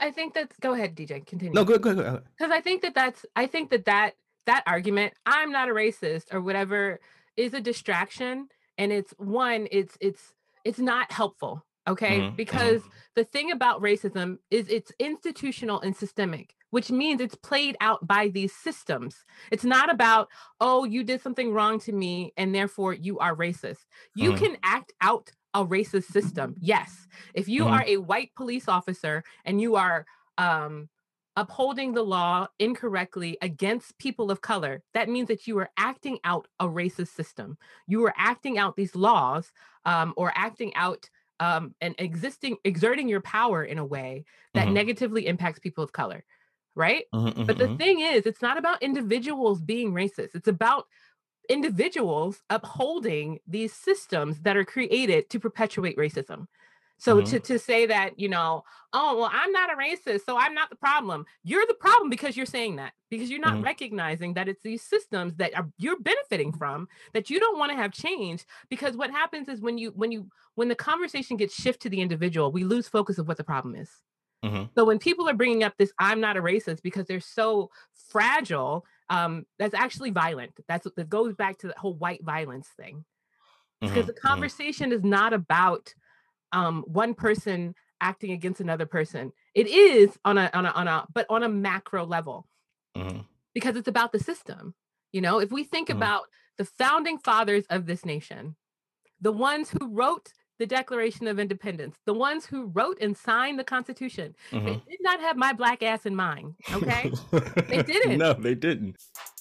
think that's go ahead, DJ, No, continue. good, good, good. Because I think that argument, I'm not a racist or whatever, is a distraction, and it's not helpful, okay? Mm-hmm, mm-hmm, Because the thing about racism is it's institutional and systemic, which means it's played out by these systems. It's not about, oh, you did something wrong to me and therefore you are racist. You mm-hmm, can act out a racist system. Yes. If you are mm-hmm, a white police officer and you are um upholding the law incorrectly against people of color, that means that you are acting out a racist system. You are acting out these laws, or acting out and exerting your power in a way that mm-hmm, negatively impacts people of color, right? mm-hmm, But the mm-hmm. thing is, it's not about individuals being racist. It's about individuals upholding these systems that are created to perpetuate racism. So Mm-hmm. to say that, oh, well, I'm not a racist, so I'm not the problem. You're the problem because you're saying that, because you're not Mm-hmm. recognizing that it's these systems that you're benefiting from that you don't want to have change. Because what happens is when the conversation gets shift to the individual, we lose focus of what the problem is. Mm-hmm. So when people are bringing up this, I'm not a racist because they're so fragile, that's actually violent. That goes back to the whole white violence thing. Because Mm-hmm. the Mm-hmm. conversation is not about one person acting against another person. It is but on a macro level, Mm-hmm. because it's about the system. If we think Mm-hmm. about the founding fathers of this nation, the ones who wrote the Declaration of Independence, the ones who wrote and signed the Constitution, they Mm-hmm. did not have my black ass in mind. Okay, they didn't. No, they didn't.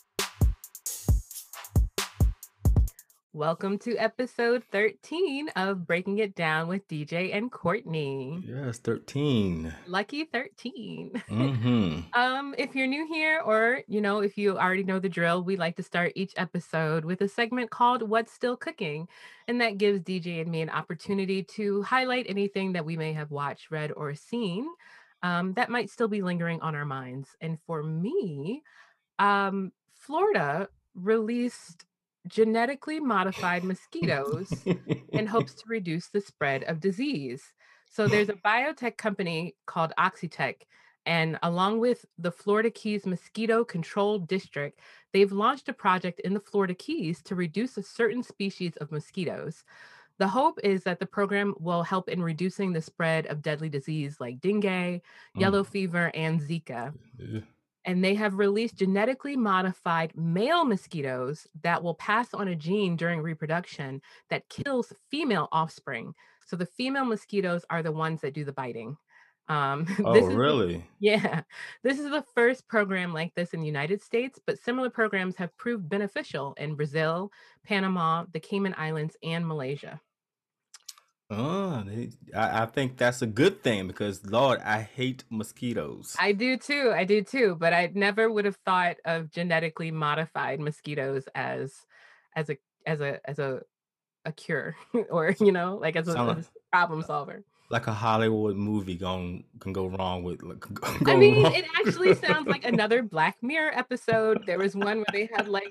Welcome to episode 13 of Breaking It Down with DJ and Courtney. Yes, 13. Lucky 13. Mm-hmm. If you're new here, or if you already know the drill, we like to start each episode with a segment called What's Still Cooking. And that gives DJ and me an opportunity to highlight anything that we may have watched, read, or seen that might still be lingering on our minds. And for me, Florida released genetically modified mosquitoes in hopes to reduce the spread of disease. So there's a biotech company called Oxitec, and along with the Florida Keys Mosquito Control District, they've launched a project in the Florida Keys to reduce a certain species of mosquitoes. The hope is that the program will help in reducing the spread of deadly disease like dengue, Mm. yellow fever, and Zika. Yeah. And they have released genetically modified male mosquitoes that will pass on a gene during reproduction that kills female offspring. So the female mosquitoes are the ones that do the biting. Oh, This is the really? Yeah, this is the first program like this in the United States, but similar programs have proved beneficial in Brazil, Panama, the Cayman Islands, and Malaysia. I think that's a good thing because, Lord, I hate mosquitoes. I do too. I do too. But I never would have thought of genetically modified mosquitoes as a a cure or like Sound as a problem solver. like a Hollywood movie can go wrong with I go mean, wrong. it actually sounds like another Black Mirror episode. There was one where they had like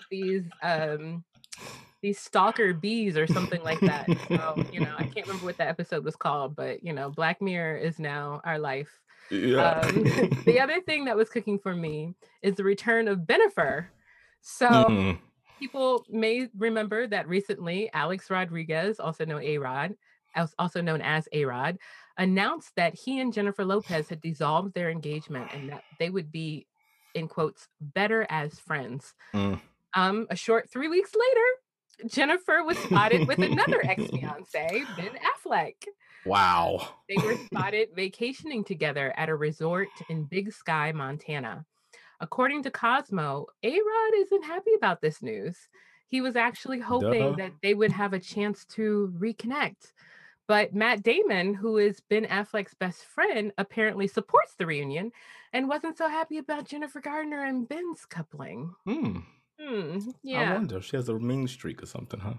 these stalker bees or something like that. So, I can't remember what that episode was called, but Black Mirror is now our life. Yeah. The other thing that was cooking for me is the return of Bennifer. So Mm. people may remember that recently Alex Rodriguez, also known as A-Rod, announced that he and Jennifer Lopez had dissolved their engagement and that they would be, in quotes, better as friends. Mm. A short 3 weeks later, Jennifer was spotted with another ex-fiance, Ben Affleck. Wow. They were spotted vacationing together at a resort in Big Sky, Montana. According to Cosmo, A-Rod isn't happy about this news. He was actually hoping Duh. that they would have a chance to reconnect. But Matt Damon, who is Ben Affleck's best friend, apparently supports the reunion and wasn't so happy about Jennifer Gardner and Ben's coupling. Hmm. I Yeah. wonder if she has a mean streak or something, huh?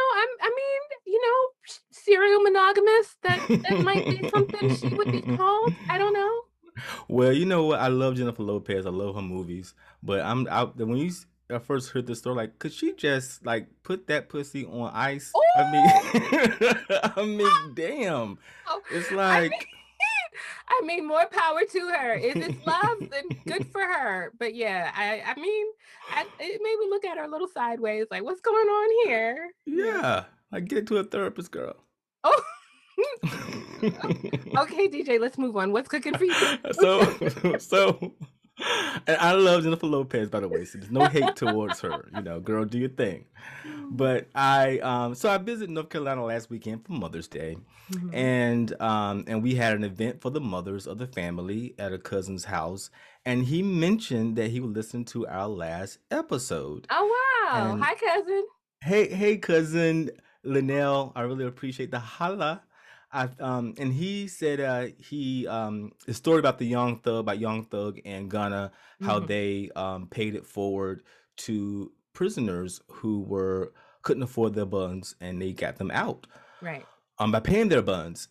Serial monogamous, that might be something she would be called. I don't know. Well, you know what? I love Jennifer Lopez. I love her movies. But I'm out when I first heard this story, like, could she just like put that pussy on ice? I mean, Oh, I mean, damn. oh, It's I like, mean, I mean, more power to her. If it's love, then good for her. But yeah, I mean, it made me look at her a little sideways, like, what's going on here? Yeah. Yeah, like get to a therapist, girl. Oh, okay, DJ, let's move on. What's cooking for you? So and I love Jennifer Lopez, by the way, so there's no hate towards her. Girl, do your thing. But I visited North Carolina last weekend for Mother's Day, Mhm. and we had an event for the mothers of the family at a cousin's house, and he mentioned that he would listen to our last episode. Oh, wow. And Hi, cousin. hey, cousin Linnell, I really appreciate the holla. And he said his story about Young Thug and Gunna, how Mhm. they paid it forward to prisoners who couldn't afford their buns, and they got them out Right. by paying their buns.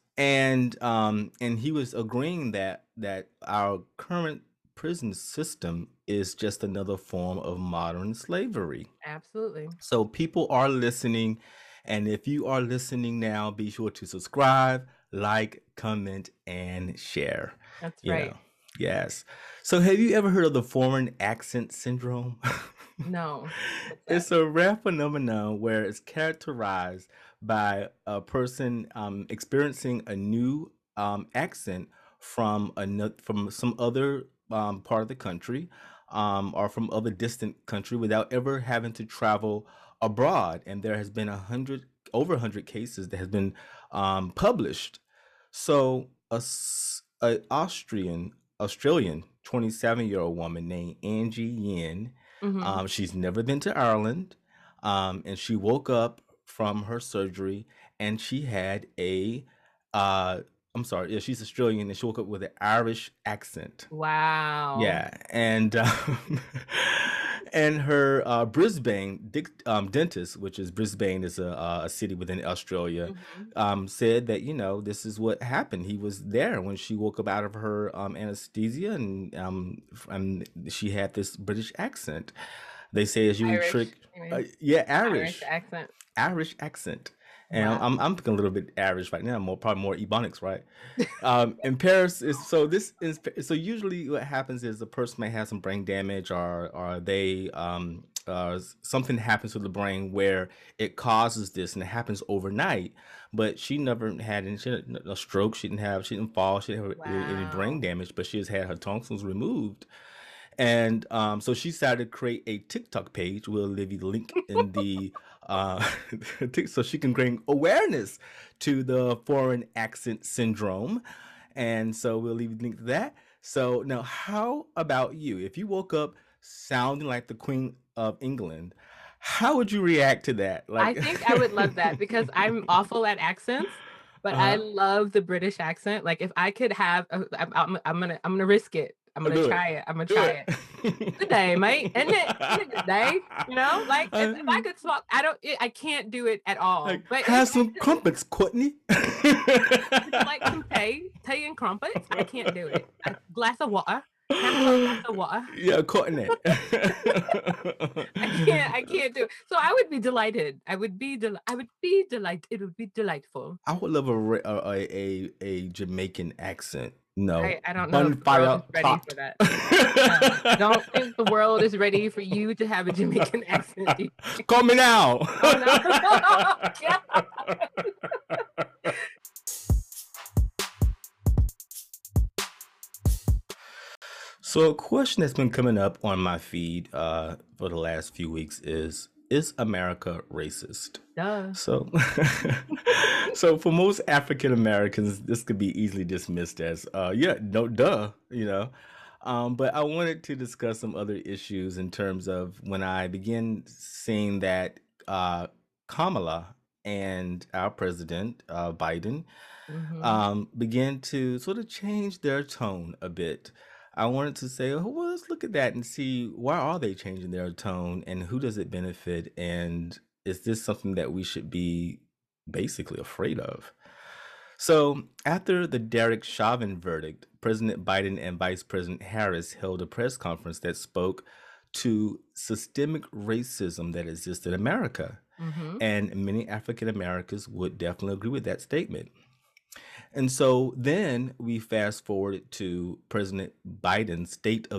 And he was agreeing that our current prison system is just another form of modern slavery. Absolutely. So people are listening, and if you are listening now, be sure to subscribe, like, comment, and share. That's You right. know, yes. So have you ever heard of the foreign accent syndrome? No. What's that? It's a rare phenomenon where it's characterized by a person experiencing a new accent from some other part of the country, or from other distant country, without ever having to travel abroad. And there has been over 100 cases that has been published. So a Australian 27-year-old woman named Angie Yin, Mhm. she's never been to Ireland, and she woke up from her surgery, and she had uh, I'm sorry, yeah, she's Australian, and she woke up with an Irish accent. Wow. Yeah, and and her dentist, which is Brisbane, is a city within Australia, Mhm. said that this is what happened. He was there when she woke up out of her anesthesia, and she had this British accent. They say it's usually Irish, trick, you mean? yeah, Irish accent. Irish accent. And Wow. I'm thinking a little bit Irish right now, probably more Ebonics, right? In Paris is so this is so usually what happens is the person may have some brain damage, or they something happens to the brain where it causes this, and it happens overnight. But she never had a stroke. She didn't fall. She didn't have any brain Wow. damage, but she has had her tonsils removed. And so she decided to create a TikTok page. We'll leave you the link in the uh, so she can bring awareness to the foreign accent syndrome. And so we'll leave you the link to that. So now, how about you? If you woke up sounding like the Queen of England, how would you react to that? I Like, think I would love that because I'm awful at accents, but I uh-huh. love the British accent. Like, if I could have I'm gonna risk it. I'm gonna Do it. try it. I'm gonna Do try it. it. "Good day, mate. Isn't it good day?" You know? Like, if I I- could swap I can't do it at all, like, but if have I some could, crumpets, Courtney. would you like some tea and crumpets? I can't do it. A glass of water. Can I have a glass of water? Yeah, Courtney. I can't do it. So I would be delighted. I would be delight it would be delightful. I would love a Jamaican accent. No, I don't know if the world bonfire is ready pot. for that. No, I don't think the world is ready for you to have a Jamaican accent. Call me now. Oh, no. Yeah. So a question that's been coming up on my feed for the last few weeks is America racist? Duh. So so for most African Americans, this could be easily dismissed as yeah, no duh. But I wanted to discuss some other issues in terms of when I begin seeing that Kamala and our president, Biden, Mhm. began to sort of change their tone a bit. I wanted to say, oh, well, let's look at that and see why are they changing their tone, and who does it benefit, and is this something that we should be basically afraid of? So, after the Derek Chauvin verdict, President Biden and Vice President Harris held a press conference that spoke to systemic racism that exists in America. Mhm. And many African Americans would definitely agree with that statement. And so then we fast forward to President Biden's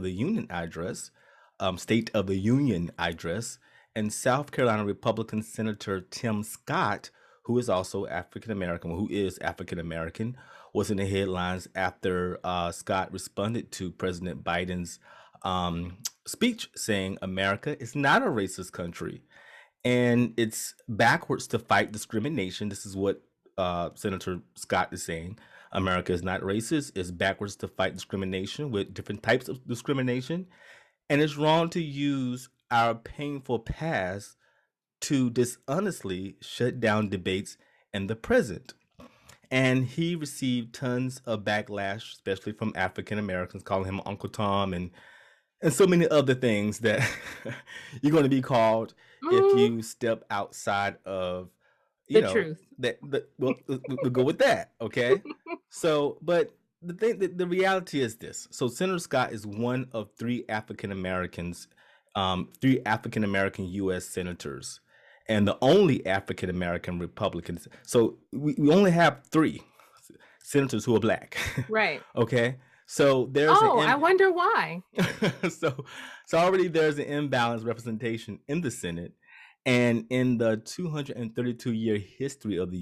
State of the Union address, and South Carolina Republican Senator Tim Scott, who is also African American, who is African American, was in the headlines after Scott responded to President Biden's speech saying America is not a racist country and it's backwards to fight discrimination. This is what Senator Scott is saying. America is not racist. It's backwards to fight discrimination with different types of discrimination. And it's wrong to use our painful past to dishonestly shut down debates in the present. And he received tons of backlash, especially from African Americans, calling him Uncle Tom and so many other things that you're going to be called if Mm, you step outside of, the truth. well, we'll go with that, okay? So, but the reality is this. So Senator Scott is one of three African Americans, three African American U.S. senators, and the only African American Republicans. So we only have three senators who are black. Right. Okay, so there's Oh, I wonder why. so so already there's an imbalanced representation in the Senate, and in the 232-year history of the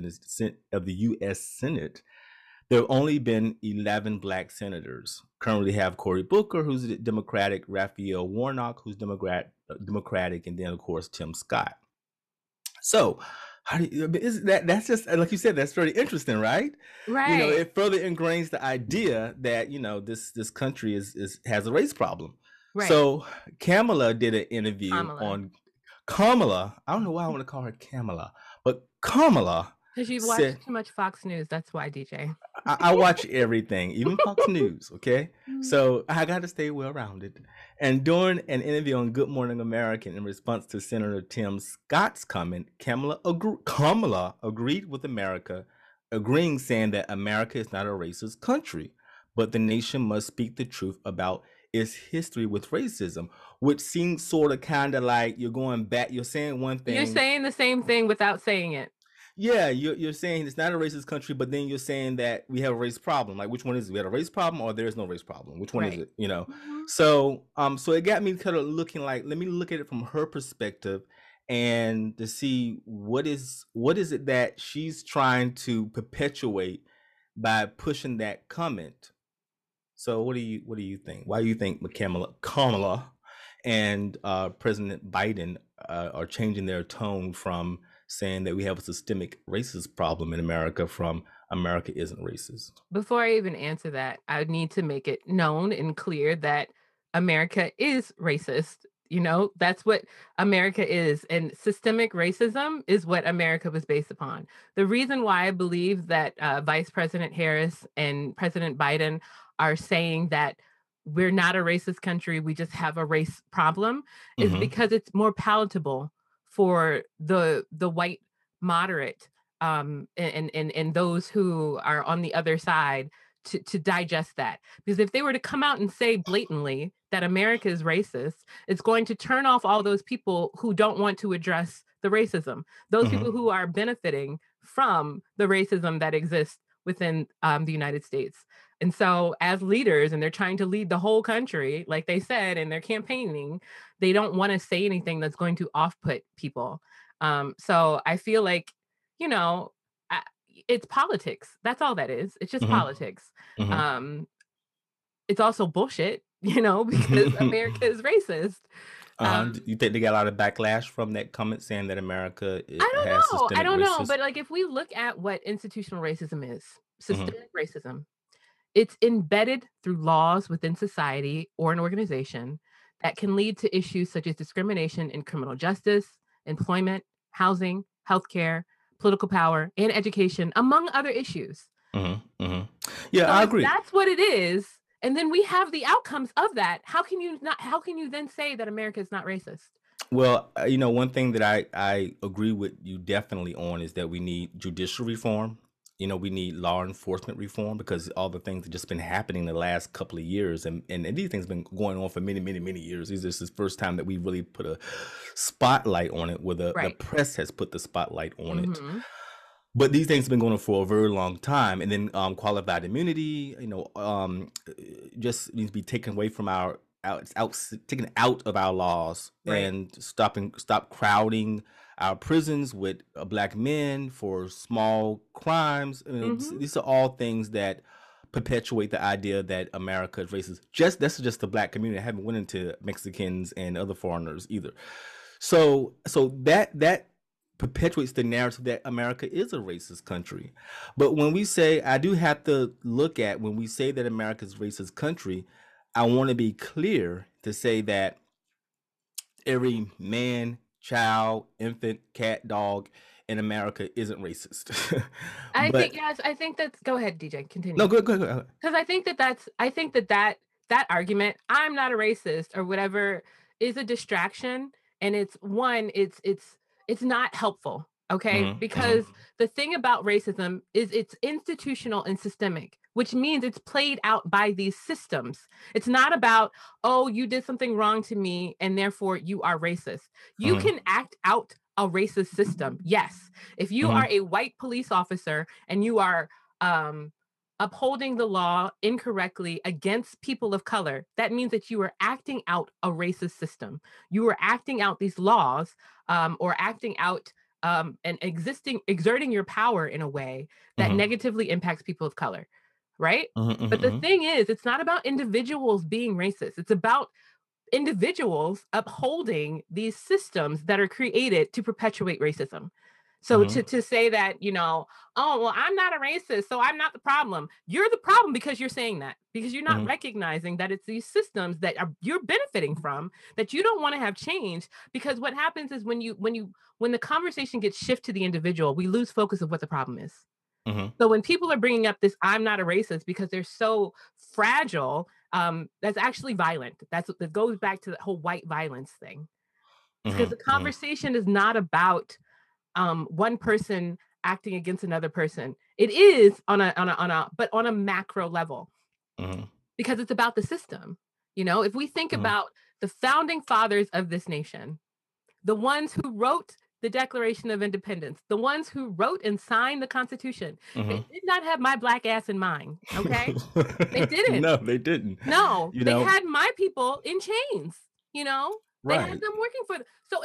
U.S. Senate, there have only been 11 black senators. Currently have Cory Booker, who's Democratic, Raphael Warnock, who's Democratic, and then of course Tim Scott. So, how do you, that's just like you said, that's very interesting, right? Right. It further ingrains the idea that this country has a race problem. Right. So Kamala did an interview Kamala. on Kamala. I don't know why I want to call her Kamala, but Kamala Because you've said, watched too much Fox News. That's why, DJ. I watch everything, even Fox News. Okay, Mm. so I got to stay well rounded. And during an interview on Good Morning America, in response to Senator Tim Scott's comment, Kamala agreed with America, agreeing, saying that America is not a racist country, but the nation must speak the truth about its history with racism, which seems sort of kind of like you're going back. You're saying one thing. You're saying the same thing without saying it. Yeah, you're saying it's not a racist country, but then you're saying that we have a race problem. Like, which one is it? We have a race problem, or there is no race problem? Which one is Right. it? Mhm. So so it got me kind of looking like, let me look at it from her perspective, and to see what is it that she's trying to perpetuate by pushing that comment. So what do you think? Why do you think Kamala and President Biden are changing their tone from saying that we have a systemic racist problem in America from America isn't racist? Before I even answer that, I would need to make it known and clear that America is racist. That's what America is. And systemic racism is what America was based upon. The reason why I believe that Vice President Harris and President Biden are saying that we're not a racist country, we just have a race problem, is Mm-hmm. because it's more palatable for the white moderate and those who are on the other side to digest that. Because if they were to come out and say blatantly that America is racist, it's going to turn off all those people who don't want to address the racism, those Mm-hmm. people who are benefiting from the racism that exists within the United States. And so, as leaders, and they're trying to lead the whole country, like they said, and they're campaigning, they don't want to say anything that's going to off put people. So, I feel like, you know, I, it's politics. That's all that is. It's just politics. Um, it's also bullshit, because America is racist. Do you think they got a lot of backlash from that comment saying that America I don't has know. I systemic don't know. racism? But like, if we look at what institutional racism is, Mhm. systemic racism, it's embedded through laws within society or an organization that can lead to issues such as discrimination in criminal justice, employment, housing, healthcare, political power, and education, among other issues. Yeah, So I if agree. that's what it is, and then we have the outcomes of that, how can you then say that America is not racist? Well, one thing that I agree with you definitely on is that we need judicial reform. We need law enforcement reform because all the things that just been happening the last couple of years, and these things been going on for many, many, many years. This is the first time that we really put a spotlight on it, where the Right. press has put the spotlight on it. Mhm. But these things have been going on for a very long time, and then qualified immunity, just needs to be taken away from our taken out of our laws, Right. and stop crowding our prisons with black men for small crimes. Mhm. These are all things that perpetuate the idea that America is racist. Just That's just the black community. I haven't went into Mexicans and other foreigners either. So that perpetuates the narrative that America is a racist country. But when we say, I do have to look at, when we say that America is a racist country, I want to be clear to say that every man, child, infant, cat, dog in America isn't racist. I think, But yes, I think that's go ahead, DJ, no, continue. go ahead. 'Cause I think that argument, "I'm not a racist," or whatever, is a distraction, and it's not helpful, okay? Hmm. Hmm. Because the thing about racism is it's institutional and systemic, which means it's played out by these systems. It's not about, "Oh, you did something wrong to me, and therefore you are racist." You Hmm. can act out a racist system, yes. If you are Hmm. a white police officer and you are, um upholding the law incorrectly against people of color, that means that you are acting out a racist system. You are acting out these laws, or acting out, and exerting your power in a way that Hmm. negatively impacts people of color, right? Hmm. But the Hmm. thing is, it's not about individuals being racist. It's about individuals upholding these systems that are created to perpetuate racism. So Hmm. to say that, oh, well, I'm not a racist, so I'm not the problem. You're the problem because you're saying that, because you're not Hmm. recognizing that it's these systems that you're benefiting from that you don't want to have change. Because what happens is when the conversation gets shifted to the individual, we lose focus of what the problem is. Hmm. So when people are bringing up this "I'm not a racist" because they're so fragile, that's actually violent. That goes back to the whole white violence thing. Because Hmm. the Hmm. conversation is not about one person acting against another person. It is but on a macro level, Hmm. because it's about the system. If we think Hmm. about the founding fathers of this nation, the ones who wrote the Declaration of Independence, the ones who wrote and signed the Constitution, they Hmm. did not have my black ass in mind. Okay. They didn't. No, they didn't. No, You they know, had my people in chains, you know? They had right, them working for so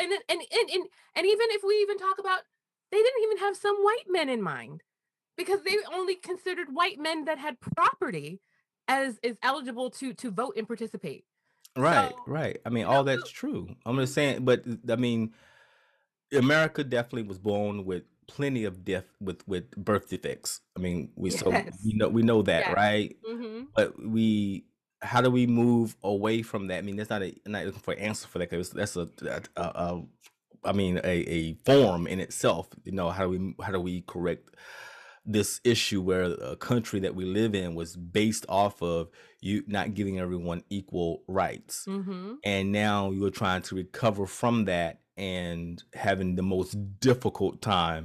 and even if we even talk about, they didn't even have some white men in mind, because they only considered white men that had property as is eligible to vote and participate. So, right. I mean, you know, all that's true. I'm we just saying, but I mean, America definitely was born with plenty of death with birth defects. I mean, yes. we know that, Yes. right? Mhm. But how do we move away from that? I mean, that's not a I'm not looking for an answer for that, because that's I mean, a form in itself. How do we correct this issue where a country that we live in was based off of you not giving everyone equal rights, Mhm. and now you're trying to recover from that and having the most difficult time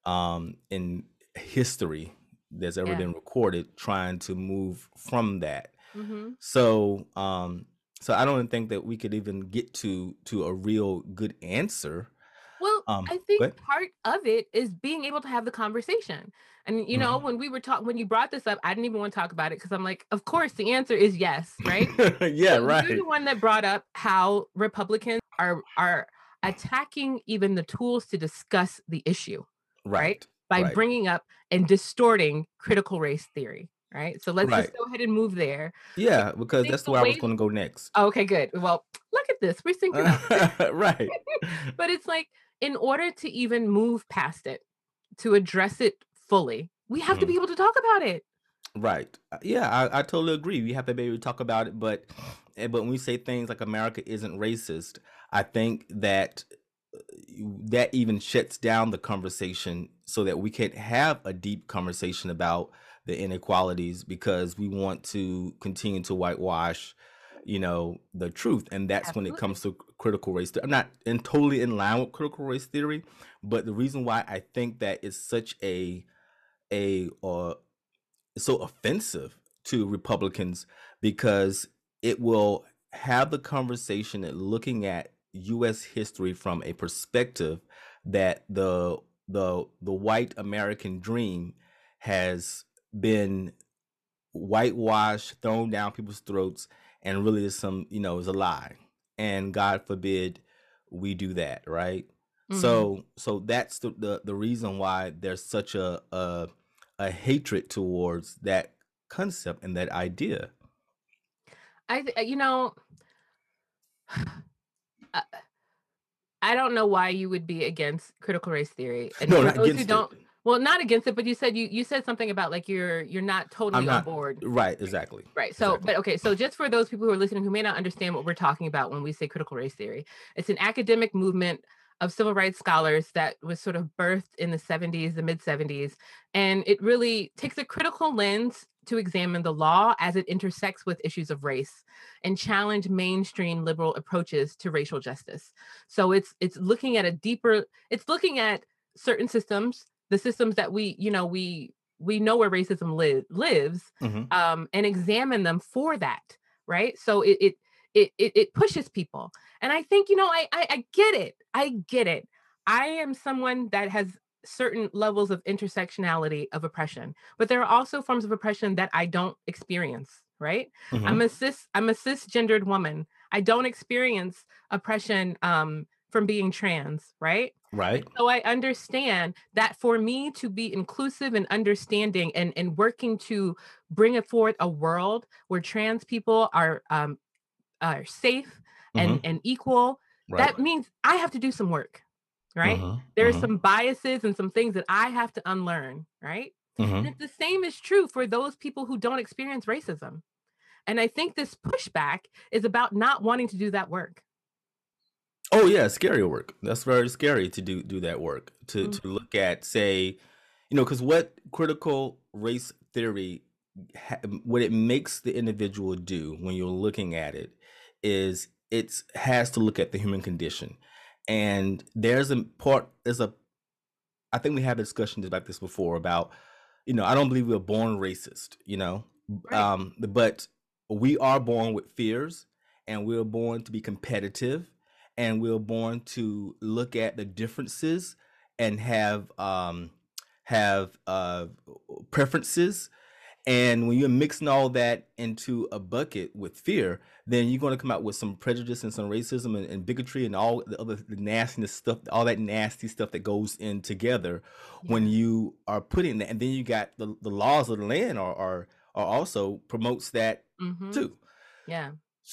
in history that's ever Yeah. been recorded, trying to move from that. Mhm. So um so I don't think that we could even get to a real good answer. Well, um I think but part of it is being able to have the conversation. And Mhm. when you brought this up, I didn't even want to talk about it because I'm like, of course the answer is yes, right? Yeah, But you're the right, one that brought up how Republicans are attacking even the tools to discuss the issue, right? right, By right, bringing up and distorting critical race theory, right? So let's just right. go ahead and move there. Yeah, Because I because think that's the where I was way going to go next. okay, good. Well, look at this. We're syncing up. Right. But it's like, in order to even move past it, to address it fully, we have to be Mhm. able to talk about it. Right. Yeah, I totally agree. We have to be able to talk about it, but when we say things like America isn't racist, I think that that even shuts down the conversation so that we can have a deep conversation about the inequalities, because we want to continue to whitewash, the truth. And that's when it Absolutely. comes to critical race I'm not totally in line with critical race theory, but the reason why I think that it's such a so offensive to Republicans, because it will have the conversation at looking at US history from a perspective that the the white American dream has been whitewashed, thrown down people's throats, and really is is a lie. And God forbid we do that, right? Mhm. So that's the reason why there's such a hatred towards that concept and that idea. You know, uh, I don't know why you would be against critical race theory. And No, for not those who against it. don't, well, not against it, but you said something about like you're not I'm totally on not board. right, exactly. Right. So, Exactly. but okay. So, just for those people who are listening who may not understand what we're talking about when we say critical race theory, it's an academic movement of civil rights scholars that was sort of birthed in the 70s, the mid 70s. And it really takes a critical lens to examine the law as it intersects with issues of race and challenge mainstream liberal approaches to racial justice. So it's looking at a deeper, it's looking at certain systems, the systems that we know where racism lives, Hmm. and examine them for that, right? So it pushes people, and I think I get it. I get it. I am someone that has certain levels of intersectionality of oppression, but there are also forms of oppression that I don't experience. Right? Hmm. I'm a cisgendered woman. I don't experience oppression from being trans. Right? Right. So I understand that for me to be inclusive and understanding and working to bring forth a world where trans people are safe Hmm. and equal, Right. that means I have to do some work, right? Hmm. There are Hmm. some biases and some things that I have to unlearn, right? And Hmm. it's the same is true for those people who don't experience racism. And I think this pushback is about not wanting to do that work. Oh yeah, scary work. That's very scary to do that work. To Mhm. look at, say, because what critical race theory, what it makes the individual do when you're looking at it, is it has to look at the human condition, and there's a I think we had discussions about this before about, I don't believe we're born racist, Right. but we are born with fears, and we're born to be competitive, and we're born to look at the differences and have preferences, and when you're mixing all that into a bucket with fear, then you're going to come out with some prejudice and some racism and bigotry and all the other nastiness stuff, all that nasty stuff that goes in together when Yeah. you are putting that. And then you got the laws of the land are also promotes that Mhm. too. Yeah.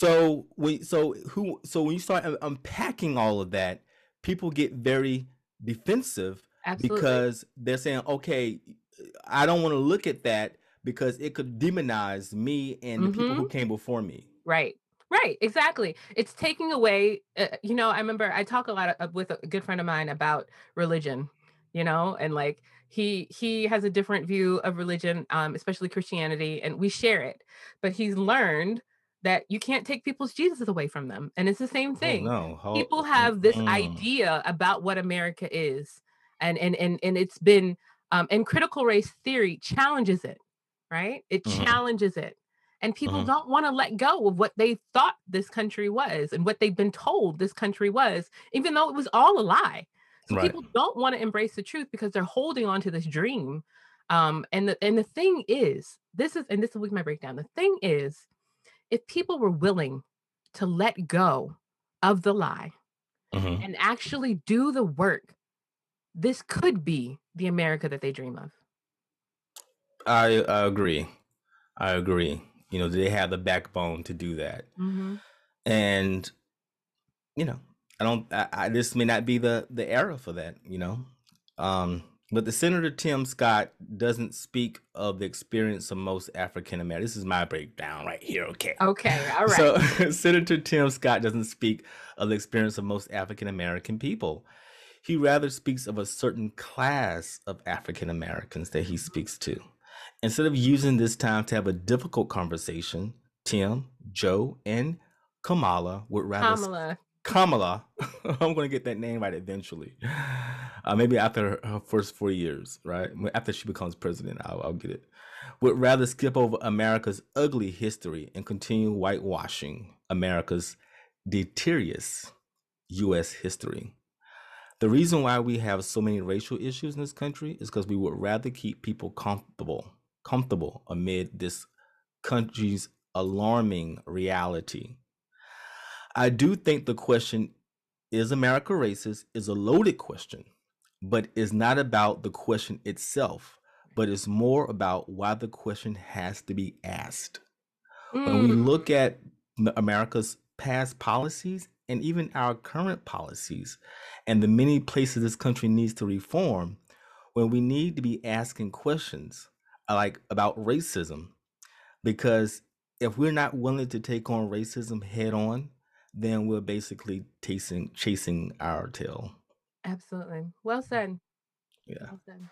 So when you start unpacking all of that, people get very defensive Absolutely. because they're saying, okay, I don't want to look at that because it could demonize me and the people who Mhm. came before me. Right. Right, exactly. It's taking away, I remember I talk a lot with a good friend of mine about religion, and like he has a different view of religion, especially Christianity, and we share it. But he's learned that you can't take people's Jesus away from them. And it's the same Oh thing. no. People How, have this mm-mm. idea about what America is. And it's been and critical race theory challenges it, right? It Mhm, challenges it, and people mhm. don't want to let go of what they thought this country was and what they've been told this country was, even though it was all a lie. So Right. people don't want to embrace the truth because they're holding on to this dream. And the thing is, this is my breakdown. The thing is, if people were willing to let go of the lie Mhm. and actually do the work, this could be the America that they dream of. I agree. I agree. They have the backbone to do that. Hmm. And, you know, I don't this may not be the era for that, but the Senator Tim Scott doesn't speak of the experience of most African Americans. This is my breakdown right here, okay? Okay, all right. So Senator Tim Scott doesn't speak of the experience of most African American people. He rather speaks of a certain class of African Americans that he speaks to. Instead of using this time to have a difficult conversation, Tim, Joe, and Kamala would rather Kamala. Kamala, I'm going to get that name right eventually. Maybe after her first 4 years, right? After she becomes president, I'll get it. Would rather skip over America's ugly history and continue whitewashing America's deteriorous U.S. history. The reason why we have so many racial issues in this country is because we would rather keep people comfortable amid this country's alarming reality. I do think the question, is America racist, is a loaded question, but it's not about the question itself, but it's more about why the question has to be asked. When we Mm, look at America's past policies and even our current policies and the many places this country needs to reform, when we need to be asking questions like about racism, because if we're not willing to take on racism head on, then we're basically chasing our tail. absolutely. Well said. Yeah. Well said.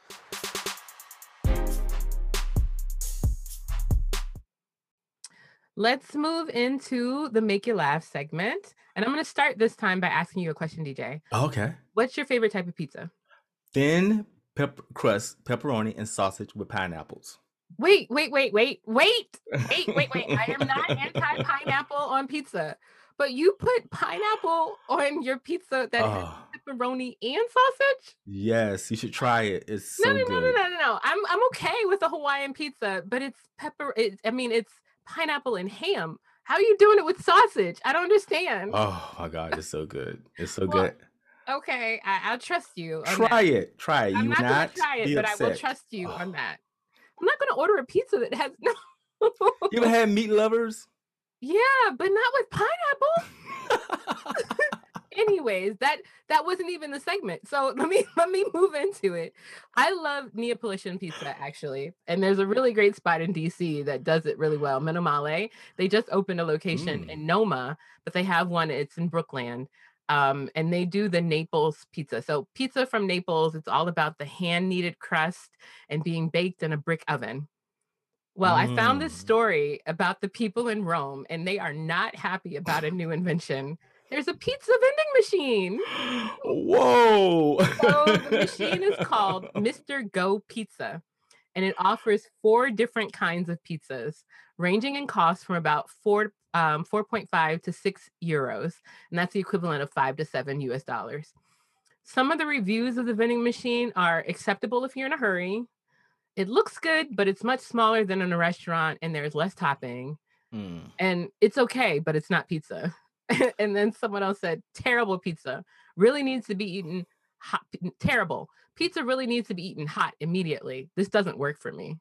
Let's move into the make you laugh segment. And I'm going to start this time by asking you a question, DJ. Okay. What's your favorite type of pizza? Thin crust, pepperoni, and sausage with pineapples. Wait, wait, wait, wait, wait, wait. I am not anti-pineapple on pizza, but you put pineapple on your pizza that has Oh, pepperoni and sausage? yes, you should try it. It's No, so no, no, good. no, no, no. I'm okay with a Hawaiian pizza, but it's I mean, it's pineapple and ham. How are you doing it with sausage? I don't understand. Oh my God, it's so good. It's so Well, good. okay, I'll trust you on that. Try it. Try it. I'm You will not gonna not try it, be but I will upset. trust you on Oh. that. I'm not gonna order a pizza that has no. You ever had meat lovers? Yeah, but not with pineapple. Anyways, that wasn't even the segment. So let me move into it. I love Neapolitan pizza actually, and there's a really great spot in DC that does it really well. Menomale. They just opened a location Mm. in Noma, but they have one. It's in Brookland. And they do the Naples pizza. So pizza from Naples, it's all about the hand kneaded crust and being baked in a brick oven. Well, I found this Mm. story about the people in Rome, and they are not happy about a new invention. There's a pizza vending machine. Whoa. So the machine is called Mr. Go Pizza, and it offers 4 different kinds of pizzas, ranging in cost from about 4.5 to 6 euros, and that's the equivalent of 5 to 7 US dollars. Some of the reviews of the vending machine are acceptable if you're in a hurry. It looks good, but it's much smaller than in a restaurant, and there's less topping. Mm. And it's okay, but it's not pizza. And then someone else said, terrible pizza really needs to be eaten hot. Terrible. Pizza really needs to be eaten hot immediately. This doesn't work for me.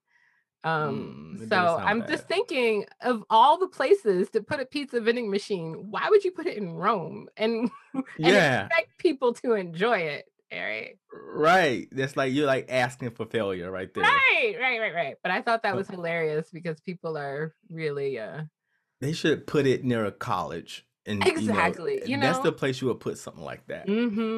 It does So sound I'm bad. just thinking of all the places to put a pizza vending machine. Why would you put it in Rome and and Yeah. expect people to enjoy it? All right. Right. That's like you're like asking for failure right there. Right. But I thought that Uh, was hilarious because people are really They should put it near a college, and exactly, that's the place you would put something like that.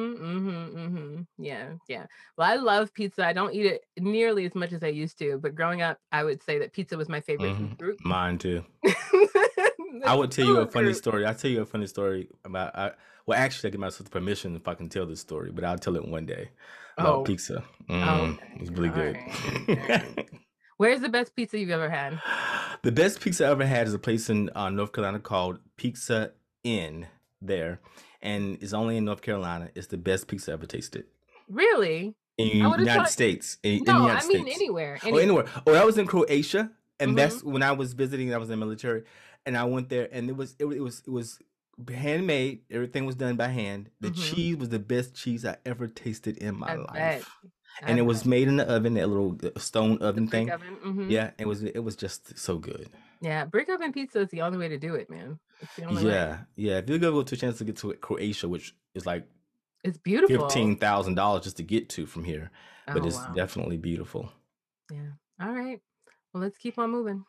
Yeah. Well, I love pizza. I don't eat it nearly as much as I used to, but growing up, I would say that pizza was my favorite food group. Mine too. I The would tell you a food funny group. story. I'll tell you a funny story about. Well, actually, I get my sister's permission if I can tell this story, but I'll tell it one day about Oh, pizza. It's okay. really All good. right. All right. Where's the best pizza you've ever had? The best pizza I ever had is a place in North Carolina called Pizza Inn there, and it's only in North Carolina. It's the best pizza I ever tasted Really? in I would have United thought States. In the no, United I mean States, anywhere, or anywhere. anywhere. Oh, I was in Croatia, and Mhm. that's when I was visiting. I was in the military, and I went there, and it was handmade. Everything was done by hand. The Mhm. cheese was the best cheese I ever tasted in my I bet. life, I and it was bet. made in the oven, that little stone The oven brick thing. oven. Mhm. Yeah, it was just so good. Yeah, brick oven pizza is the only way to do it, man. It's the only way. Yeah, yeah. If you go to a chance to get to Croatia, which is like It's beautiful. $15,000 just to get to from here, but Oh, it's wow. definitely beautiful. Yeah. All right. Well, let's keep on moving.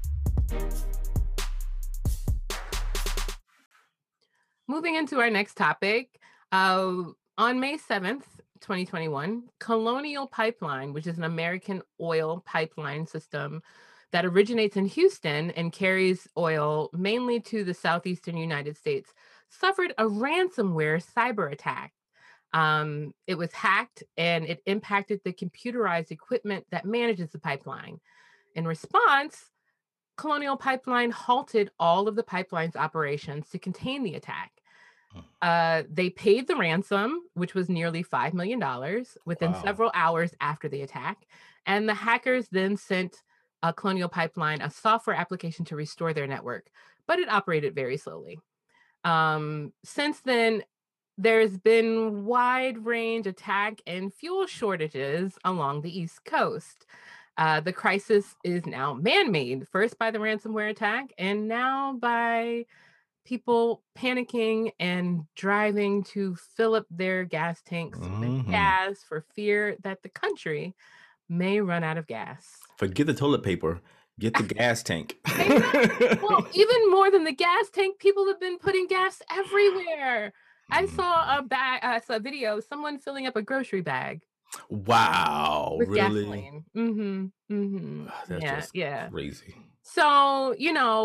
Moving into our next topic. On May 7th, 2021, Colonial Pipeline, which is an American oil pipeline system that originates in Houston and carries oil mainly to the southeastern United States, suffered a ransomware cyber attack. It was hacked and it impacted the computerized equipment that manages the pipeline. In response, Colonial Pipeline halted all of the pipeline's operations to contain the attack. They paid the ransom, which was nearly $5 million, within Wow. several hours after the attack, and the hackers then sent Colonial Pipeline a software application to restore their network, but it operated very slowly. Since then, there's been wide range attack and fuel shortages along the East Coast. The crisis is now man made, first by the ransomware attack, and now by people panicking and driving to fill up their gas tanks with Mhm. gas for fear that the country may run out of gas. Forget the toilet paper, get the gas tank. Well, even more than the gas tank, people have been putting gas everywhere. I saw a video of someone filling up a grocery bag Wow, with really? gasoline. Mhm, mhm. That's Yeah, just yeah. crazy. So,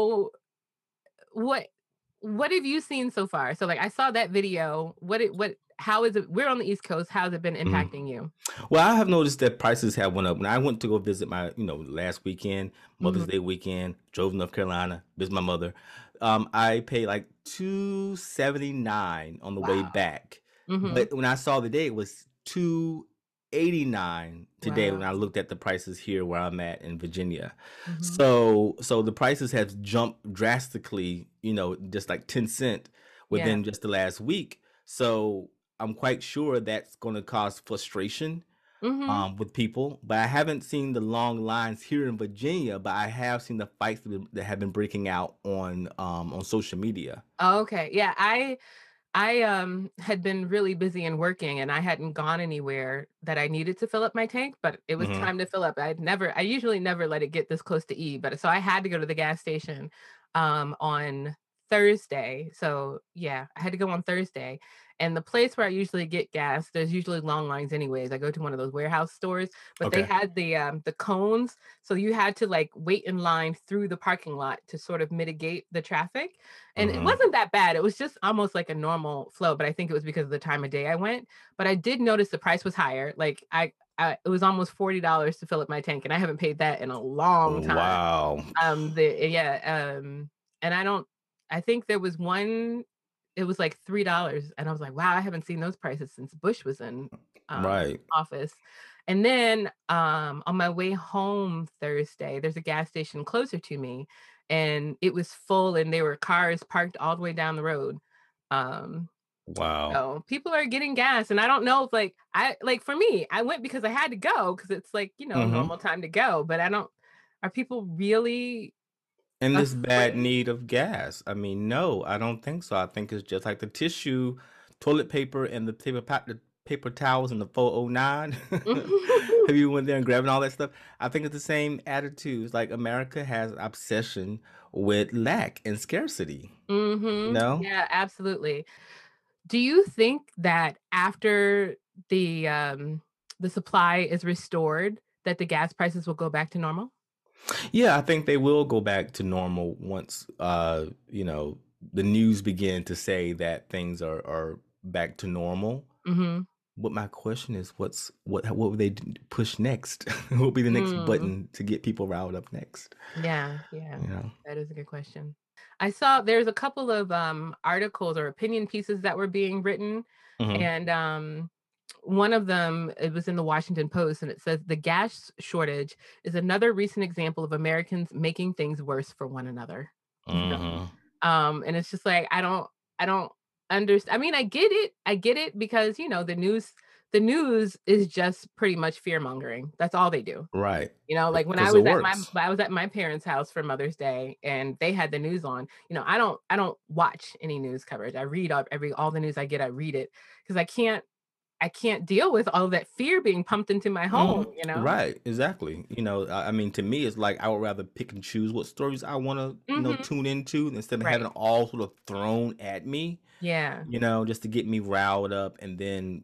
what what have you seen so far? So, like, I saw that video. How is it we're on the East Coast, how's it been Mhm. impacting you? Well, I have noticed that prices have went up. When I went to go visit my, last weekend, Mother's Mhm. Day weekend, drove to North Carolina, visit my mother. I paid like 279 on the way Wow. back. Mhm. But when I saw the day, it was 289 today when I Wow. looked at the prices here where I'm at in Virginia. Mhm. So the prices have jumped drastically, just like 10 cent Yeah. within just the last week. So I'm quite sure that's going to cause frustration Mhm. with people, but I haven't seen the long lines here in Virginia, but I have seen the fights that have been breaking out on social media. Okay. Yeah, I had been really busy and working, and I hadn't gone anywhere that I needed to fill up my tank, but it was Mhm. time to fill up. I usually never let it get this close to E, but so I had to go to the gas station on Thursday. So yeah, I had to go on Thursday. And the place where I usually get gas, there's usually long lines anyways. I go to one of those warehouse stores, but they Okay. had the cones, so you had to like wait in line through the parking lot to sort of mitigate the traffic. And it Mhm. wasn't that bad. It was just almost like a normal flow, but I think it was because of the time of day I went. But I did notice the price was higher. Like it was almost $40 to fill up my tank, and I haven't paid that in a long time. Wow. And I think there was one, it was like $3, and I was like, wow, I haven't seen those prices since Bush was in Right. office. And then on my way home Thursday, there's a gas station closer to me, and it was full, and there were cars parked all the way down the road. Um, Wow. so people are getting gas, and I don't know if for me, I went because I had to go because it's like, Mhm. normal time to go, but I don't are people really In this bad afraid? need of gas. I mean, no, I don't think so. I think it's just like the tissue, toilet paper, and the paper towels and the 409. Have you went there and grabbing all that stuff? I think it's the same attitude. It's like America has obsession with lack and scarcity. Mhm. No? Yeah, absolutely. Do you think that after the supply is restored, that the gas prices will go back to normal? Yeah, I think they will go back to normal once the news begin to say that things are back to normal. Mhm. But my question is, what would they push next? What would be the next Mm. button to get people riled up next? Yeah, yeah. You know? That is a good question. I saw there's a couple of articles or opinion pieces that were being written, Mhm. and one of them, it was in the Washington Post, and it says the gas shortage is another recent example of Americans making things worse for one another. Mhm. And it's just like I don't understand. I mean, I get it because the news is just pretty much fear mongering. That's all they do. Right. Like when Because it works. I was at my parents' house for Mother's Day, and they had the news on. I don't watch any news coverage. I read all the news I get, I read it because I can't deal with all of that fear being pumped into my home, Mhm. you know? Right, exactly. I mean, to me, it's like I would rather pick and choose what stories I wanna, Mhm. tune into instead of having Right. it all sort of thrown at me, Yeah. just to get me riled up, and then,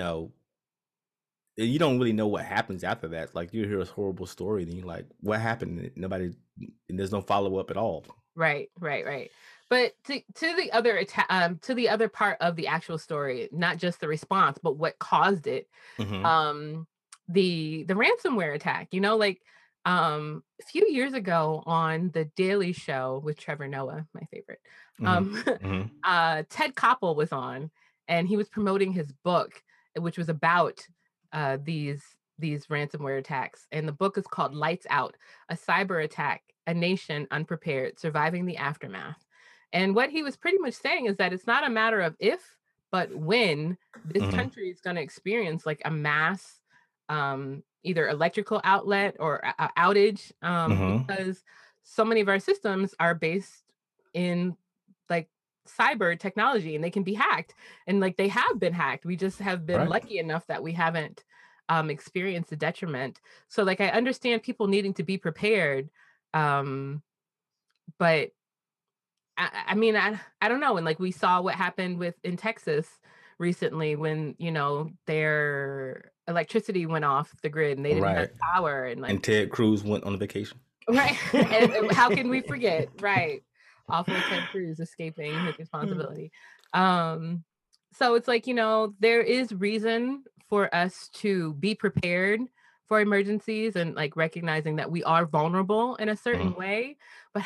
you don't really know what happens after that. Like, you hear a horrible story, then you're like, "What happened?" And there's no follow-up at all. Right, right, right. But to the other part of the actual story, not just the response, but what caused it, Mhm. um, the ransomware attack, like, A few years ago on The Daily Show with Trevor Noah, my favorite, Mhm. um, Mhm. Ted Koppel was on, and he was promoting his book, which was about these ransomware attacks. And the book is called Lights Out: A Cyber Attack, A Nation Unprepared, Surviving the Aftermath. And what he was pretty much saying is that it's not a matter of if, but when this Mhm. country is going to experience like a mass either electrical outlet or outage, Mhm. because so many of our systems are based in like cyber technology, and they can be hacked, and like they have been hacked. We just have been Right. lucky enough that we haven't experienced the detriment. So like I understand people needing to be prepared, um, but I mean, I don't know, and, like, we saw what happened with in Texas recently when, their electricity went off the grid and they didn't have Right. power and, And like Ted Cruz went on vacation. right, and how can we forget? Right. Awful Ted Cruz escaping his Mm. responsibility. Um, so it's like, there is reason for us to be prepared for emergencies and, like, recognizing that we are vulnerable in a certain Mhm. way, but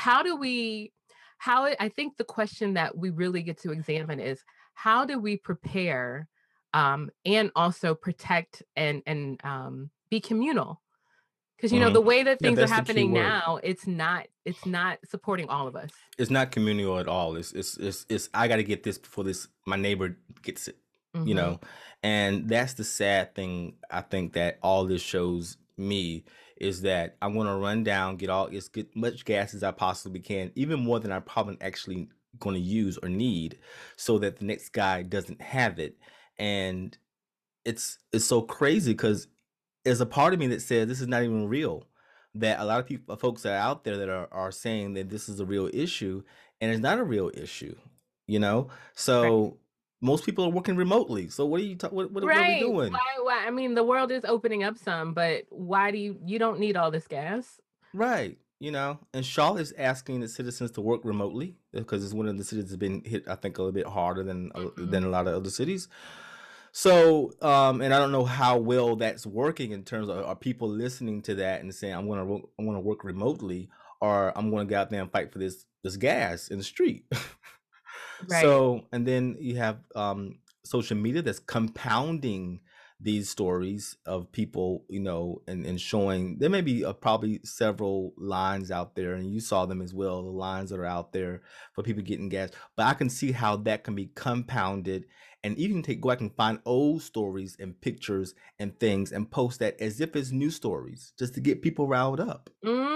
I think the question that we really get to examine is, how do we prepare, and also protect and be communal? 'Cause, Mhm. the way that Yeah, things are that's the key happening word. now, it's not supporting all of us. It's not communal at all. It's I gotta get this before my neighbor gets it, you Mhm. know? And that's the sad thing I think that all this shows me is that I'm gonna run down, get much gas as I possibly can, even more than I probably actually gonna use or need, so that the next guy doesn't have it. And it's so crazy because there's a part of me that says this is not even real. That a lot of people, folks that are out there that are saying that this is a real issue, and it's not a real issue, you know. Right. So most people are working remotely. So what are you what are we Right. doing? Why I mean, the world is opening up some, but why do you don't need all this gas. Right. You know, and Charlotte is asking the citizens to work remotely because it's one of the cities that's been hit, I think, a little bit harder than Mhm. a lot of other cities. So, and I don't know how well that's working in terms of are people listening to that and saying I'm gonna work remotely, or I'm gonna get out there and fight for this gas in the street. Right. So, and then you have social media that's compounding these stories of people, and showing there may be probably several lines out there, and you saw them as well, the lines that are out there for people getting gas. But I can see how that can be compounded, and even go back and find old stories and pictures and things and post that as if it's new stories, just to get people riled up.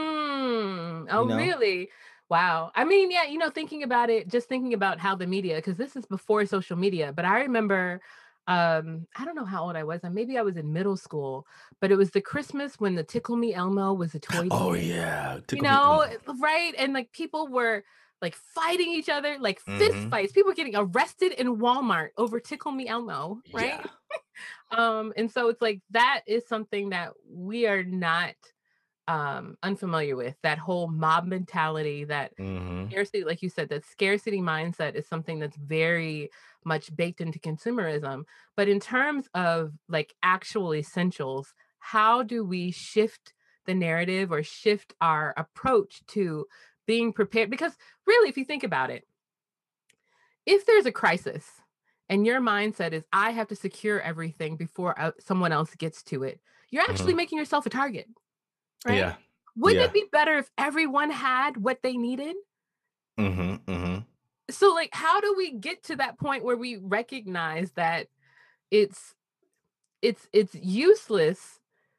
You Oh, know? really? Wow. I mean, yeah, thinking about it, just thinking about how the media, because this is before social media, but I remember, I don't know how old I was, and maybe I was in middle school, but it was the Christmas when the Tickle Me Elmo was a toy Oh day, yeah, tickle me Elmo. right? And like people were like fighting each other, like fist Hmm. fights. People were getting arrested in Walmart over Tickle Me Elmo, right? Yeah. And so it's like that is something that we are not unfamiliar with, that whole mob mentality, that Mhm. scarcity, like you said, that scarcity mindset is something that's very much baked into consumerism. But in terms of like actual essentials, how do we shift the narrative or shift our approach to being prepared? Because really, if you think about it, if there's a crisis and your mindset is, I have to secure everything before someone else gets to it, you're actually Mhm. making yourself a target. Right? Yeah. Wouldn't it Yeah. be better if everyone had what they needed? Mhm. Mhm. So, like, how do we get to that point where we recognize that it's it's useless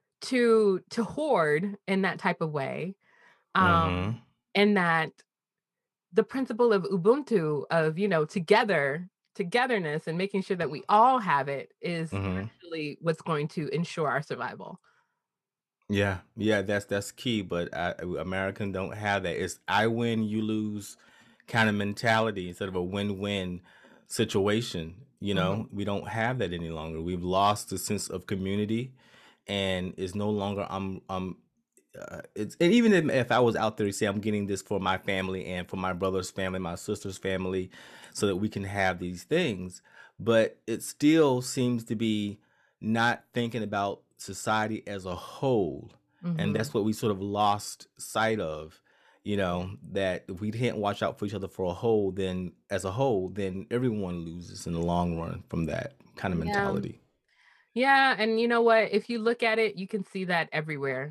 to hoard in that type of way, um, Mhm. and that the principle of Ubuntu of, togetherness and making sure that we all have it is Mhm. actually what's going to ensure our survival. Yeah. Yeah, that's key, but American don't have that. It's I win, you lose kind of mentality instead of a win-win situation, Mhm. We don't have that any longer. We've lost the sense of community, and it's no longer it's and even if I was out there to say I'm getting this for my family and for my brother's family, my sister's family, so that we can have these things, but it still seems to be not thinking about society as a whole. And Mm-hmm. that's what we sort of lost sight of, that if we can't watch out for each other for as a whole, then everyone loses in the long run from that kind of Yeah. mentality. Yeah, and you know what? If you look at it, you can see that everywhere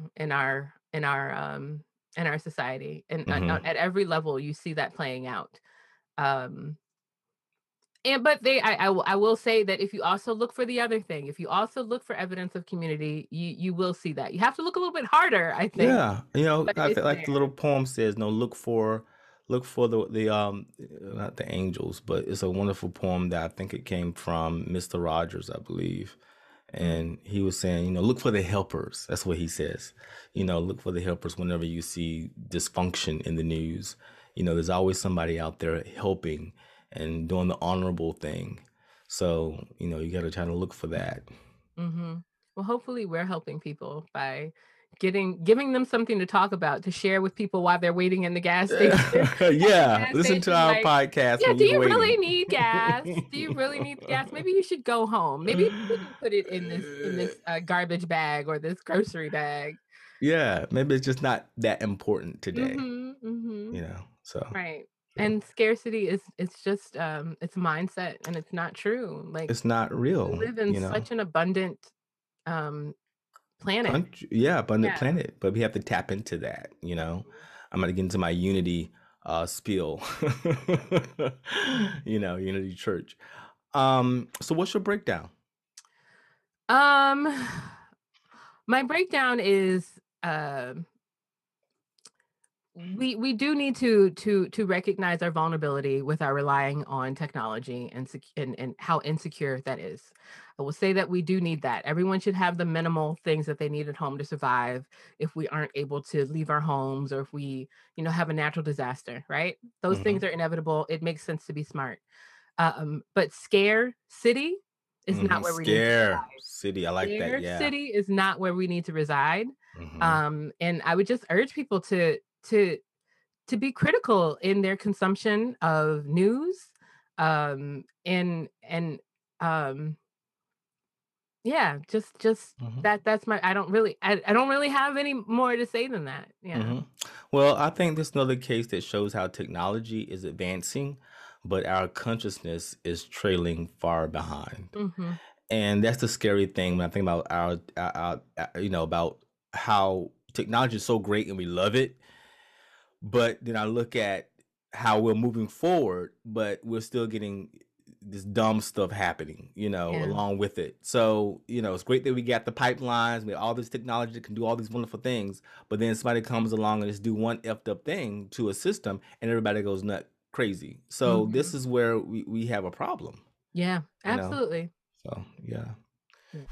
in our society, and Hmm. at every level, you see that playing out. Um, and but I will say that if you also look for the other thing, if you also look for evidence of community, you will see that. You have to look a little bit harder, I think, Yeah, but I it's feel like the little there. poem says, no, look for the not the angels, but it's a wonderful poem that I think it came from Mr. Rogers, I believe. Mm, And he was saying, look for the helpers. That's what he says. Look for the helpers whenever you see dysfunction in the news. There's always somebody out there helping and doing the honorable thing. So, you got to try to look for that. mhm. Well, hopefully, we're helping people by giving them something to talk about, to share with people while they're waiting in the gas station at the Yeah, gas listen to station, our like, podcast "Yeah, when do you're you really waiting. need gas? Do you really need gas? Maybe you should go home. Maybe you shouldn't put it in this, garbage bag or this grocery bag." Yeah, maybe it's just not that important today, Mhm, mhm. so Right. yeah. And scarcity is it's just, it's mindset, and it's not true. Like, It's not we real, live in such an abundant, um, planet. country, yeah, abundant Yeah. planet, but we have to tap into that. I'm gonna get into my unity spiel. Unity church. So what's your breakdown? Um, my breakdown is, um, we do need to recognize our vulnerability with our relying on technology and how insecure that is. I will say that we do need that. Everyone should have the minimal things that they need at home to survive if we aren't able to leave our homes, or if we, have a natural disaster, right? Those things Hmm. are inevitable. It makes sense to be smart. But scare city is Hmm. not where we need to Scare reside. city, I like that. Their Yeah. city is not where we need to reside. Hmm. And I would just urge people to to be critical in their consumption of news. And um, yeah, just Hmm. that's my I don't really have any more to say than that. Yeah. Hmm. Well, I think this is another case that shows how technology is advancing, but our consciousness is trailing far behind. Mhm. And that's the scary thing when I think about about how technology is so great and we love it, but then I look at how we're moving forward, but we're still getting this dumb stuff happening, Yeah. along with it. So, it's great that we got the pipelines, we have all this technology that can do all these wonderful things, but then somebody comes along and just do one effed up thing to a system and everybody goes nut crazy. So this Mhm. is where we have a problem, Yeah, you know? absolutely. So yeah. Yeah.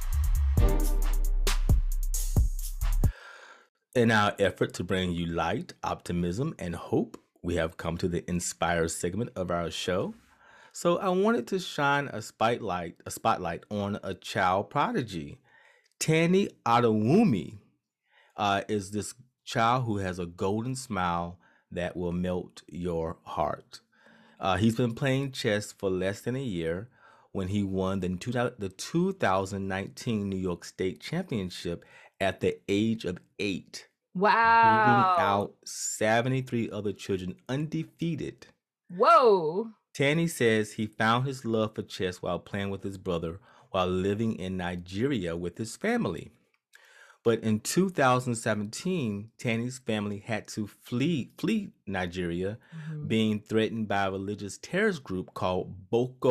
In our effort to bring you light, optimism, and hope, we have come to the Inspire segment of our show. So I wanted to shine a spotlight on a child prodigy. Tani Adewumi is this child who has a golden smile that will melt your heart. He's been playing chess for less than a year when he won the 2019 New York State Championship at the age of 8, beating Wow. out 73 other children undefeated. Whoa. Tanny says he found his love for chess while playing with his brother while living in Nigeria with his family. But in 2017, Tanny's family had to flee Nigeria, Mhm. being threatened by a religious terrorist group called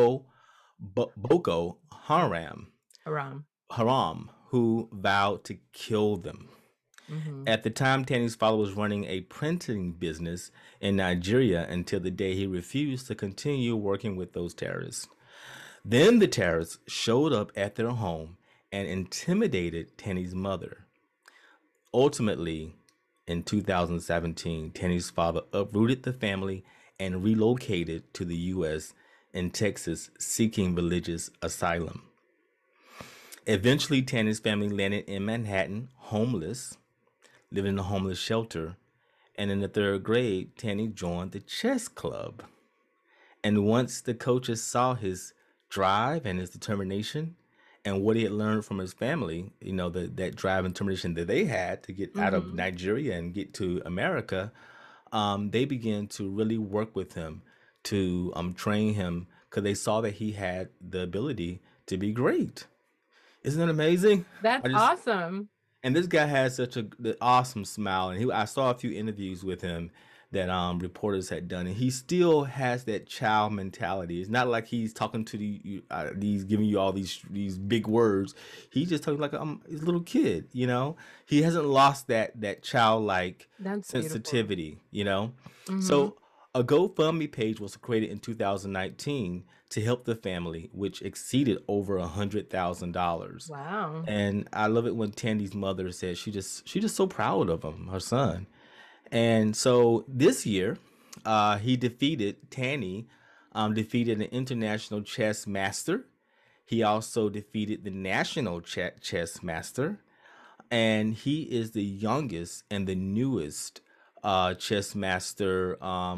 Boko Haram. Haram, who vowed to kill them. Mhm. At the time, Tanny's father was running a printing business in Nigeria until the day he refused to continue working with those terrorists. Then the terrorists showed up at their home and intimidated Tanny's mother. Ultimately, in 2017, Tanny's father uprooted the family and relocated to the U.S. and Texas seeking religious asylum. Eventually, Tanny's family landed in Manhattan, homeless, living in a homeless shelter, and in the third grade, Tanny joined the chess club. And once the coaches saw his drive and his determination, and what he had learned from his family, that drive and determination that they had to get out of Mm-hmm. Nigeria and get to America. They began to really work with him to train him because they saw that he had the ability to be great. Isn't that amazing? That's I just awesome. And this guy has such the awesome smile, and I saw a few interviews with him that reporters had done, and he still has that child mentality. It's not like he's talking to these giving you all these big words. He's just talking like he's a little kid. He hasn't lost that childlike That's beautiful. sensitivity. Mm-hmm. So a GoFundMe page was created in 2019 to help the family, which exceeded over $100,000. Wow. And I love it when Tandy's mother said she just so proud of him, her son. And so this year, he defeated Tandy, defeated an international chess master. He also defeated the national chess master, and he is the youngest and the newest chess master.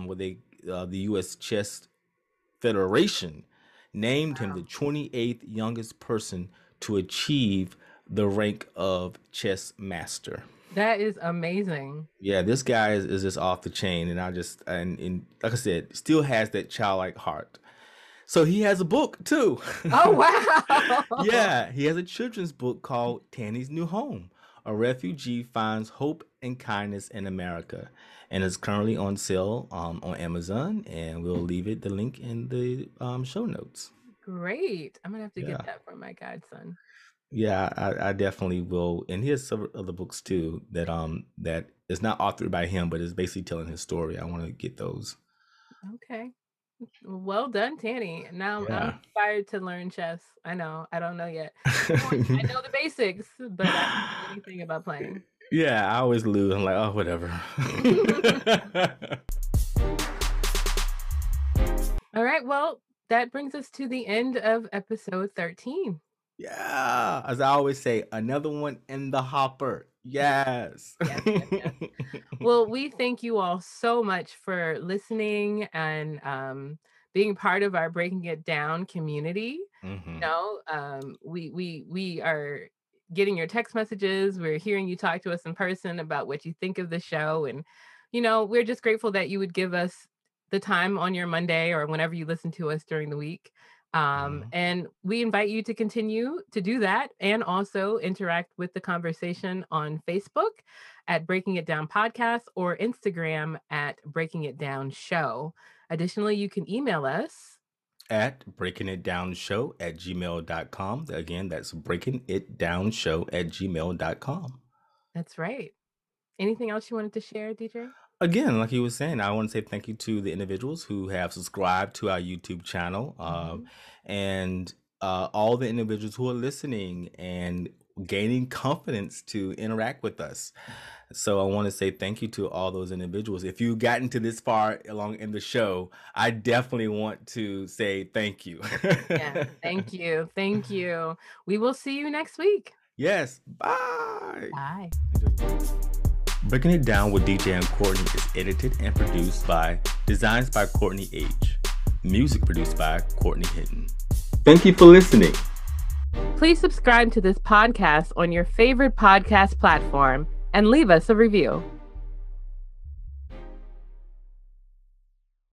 The U.S. Chess Federation named him the 28th youngest person to achieve the rank of chess master. That is amazing. Yeah, this guy is just off the chain, and and like I said, still has that childlike heart. So he has a book too. Oh, wow. Yeah, he has a children's book called Tanny's New Home. A refugee finds hope and kindness in America, and it's currently on sale on Amazon. And we'll leave the link in the show notes. Great. I'm gonna have to Yeah, get that from my godson. yeah, I definitely will. And he has several other books too that is not authored by him, but is basically telling his story. I want to get those. Okay. Well done, Tanny. Now I'm Yeah. inspired to learn chess. I know. I don't know yet. I know the basics, but I don't know anything about playing. Yeah, I always lose. I'm like, oh, whatever. All right. Well, that brings us to the end of episode 13. Yeah, as I always say, another one in the hopper. Yes. Yes, yes, yes. Well, we thank you all so much for listening and being part of our Breaking It Down community. Hmm. We are getting your text messages. We're hearing you talk to us in person about what you think of the show, and we're just grateful that you would give us the time on your Monday or whenever you listen to us during the week. Hmm. And we invite you to continue to do that and also interact with the conversation on Facebook at Breaking It Down Podcast or Instagram at Breaking It Down Show. Additionally, you can email us At breakingitdownshow@gmail.com. Again, that's breakingitdownshow@gmail.com. That's right. Anything else you wanted to share, DJ? Again, like he was saying, I want to say thank you to the individuals who have subscribed to our YouTube channel, Mhm. and all the individuals who are listening and gaining confidence to interact with us. So I want to say thank you to all those individuals. If you've gotten to this far along in the show, I definitely want to say thank you. Yeah, thank you. Thank you. We will see you next week. Yes, bye. Bye. Breaking It Down with DJ and Courtney is edited and produced by Designs by Courtney H. Music produced by Courtney Hinton. Thank you for listening. Please subscribe to this podcast on your favorite podcast platform and leave us a review.